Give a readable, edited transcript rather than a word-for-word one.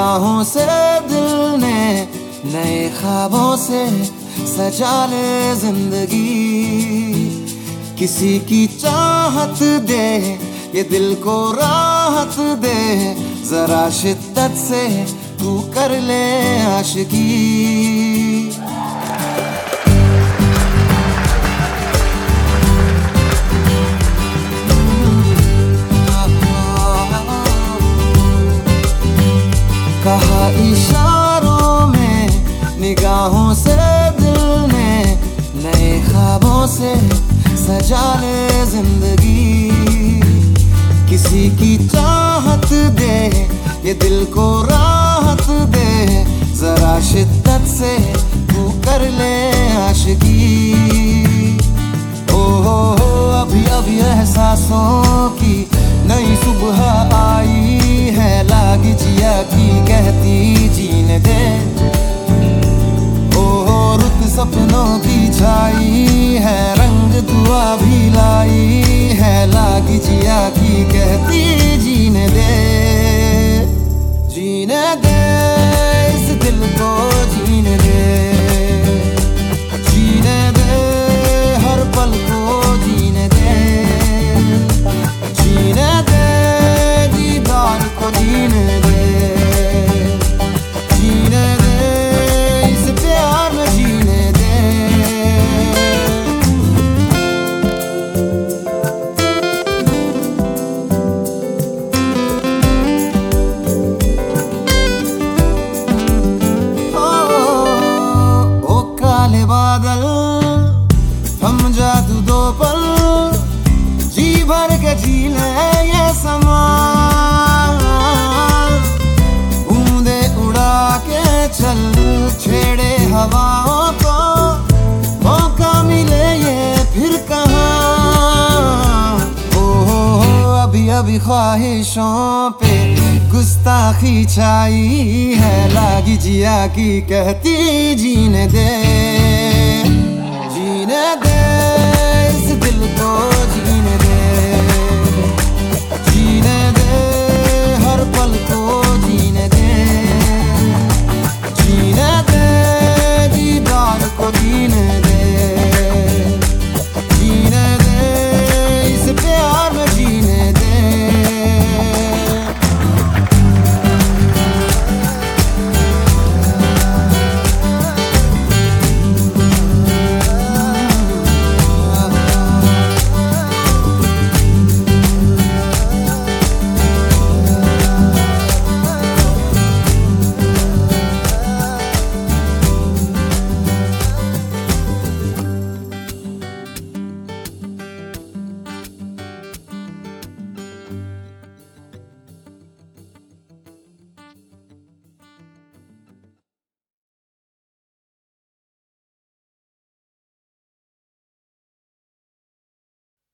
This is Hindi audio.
निगाहों से दिल ने नए ख्वाबों से सजा ले जिंदगी। किसी की चाहत दे ये दिल को राहत दे, जरा शिद्दत से तू कर ले आशिकी। कहा इशारों में निगाहों से दिल ने नए ख्वाबों से सजा ले जिंदगी। किसी की चाहत दे ये दिल को राहत दे, जरा शिद्दत से तू कर ले आशिकी। ओ अभी अभी एहसासों की नई सुबह आई है, लागी जिया की कहती जीने दे। ओ रुत सपनों की छाई है, रंग दुआ भी लाई है, लागी जिया की कहती जीने दे। जीने दे इस दिल को जीने दे, जीने दे हर पल को जीने दे, जीने दे दीदार को जीने दे, जीने दे इस प्यार में जीने दे। ओ काले बादल थम जा तू दो पल, जी भर के जी ले ये समा। बूंदे उड़ा के चल छेड़े हवाओं को, मौका मिले ये फिर कहाँ। ओ अभी अभी ख्वाहिशों पे गुस्ताखी छाई है, लागी जिया की कहती जीने दे। जीने दे इस दिल को जीने दे, जीने दे हर पल को जीने दे, जीने दे दीदार को जीने दे।